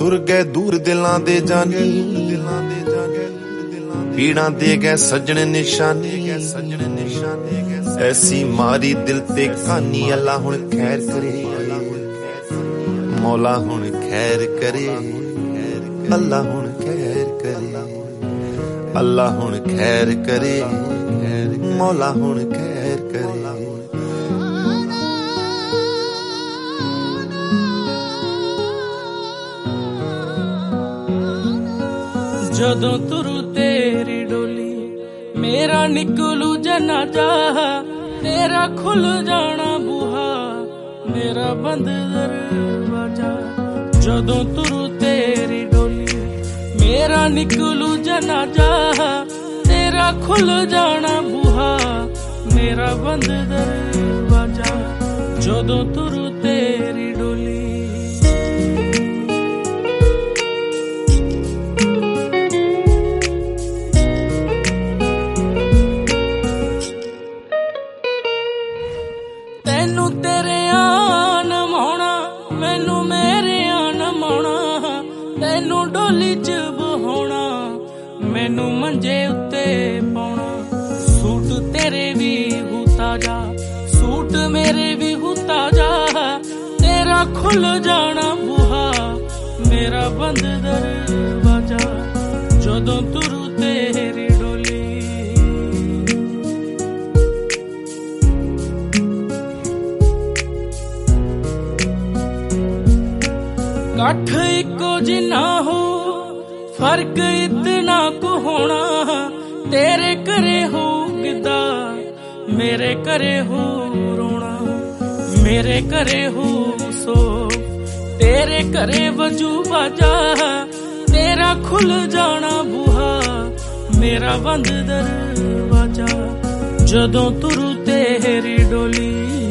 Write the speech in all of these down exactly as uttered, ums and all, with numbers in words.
तुर गए दूर दिलां दे जानी, पीड़ां दे गए सजन निशानी, ऐसी मारी दिल ते कहानी। अल्लाह हुण खैर करे, मौला हुण खैर करे, अल्लाह हुण खैर करे, अल्लाह हुण खैर करे, मौला हुण खैर करे। जदों तुरू तेरी डोली मेरा निकलू जनाजा, तेरा खुल जाना बूहा मेरा बंद दरवाजा। जदों तुरू तेरी डोली मेरा निकलू जनाजा, तेरा खुल जाना बूहा मेरा बंद दरवाजा। जदों तुरू तेरी डोली तैनू तेरे आन माउणा, मैनू मेरे आन माउणा, तैनू डोली च बहाउणा, मैनू मंजे उत्ते पाउणा। सूट तेरे भी हू ताजा, सूट मेरे भी हू ताजा, तेरा खुल जाना बूहा मेरा बंद दरवाजा। जदों तुरू तेरी डोली कठ इको जिन्ना हो, फर्क इतना को होना, तेरे करे हो गिदा मेरे करे हो रोना, मेरे करे हो सो तेरे करे वजू बाजा, तेरा खुल जाना बूहा मेरा बंद दरवाजा। जदों तुरू तेरी डोली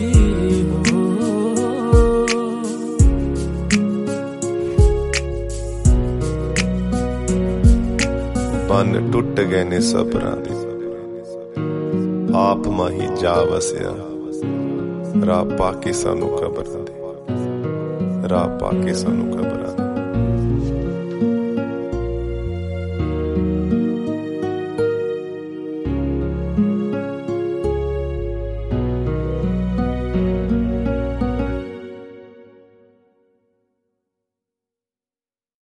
बन टुट गए ने सबरां दे, आप माही जा वसिया, राह पाके सानू कबरां दे, राह पाके सानू कबरां दे।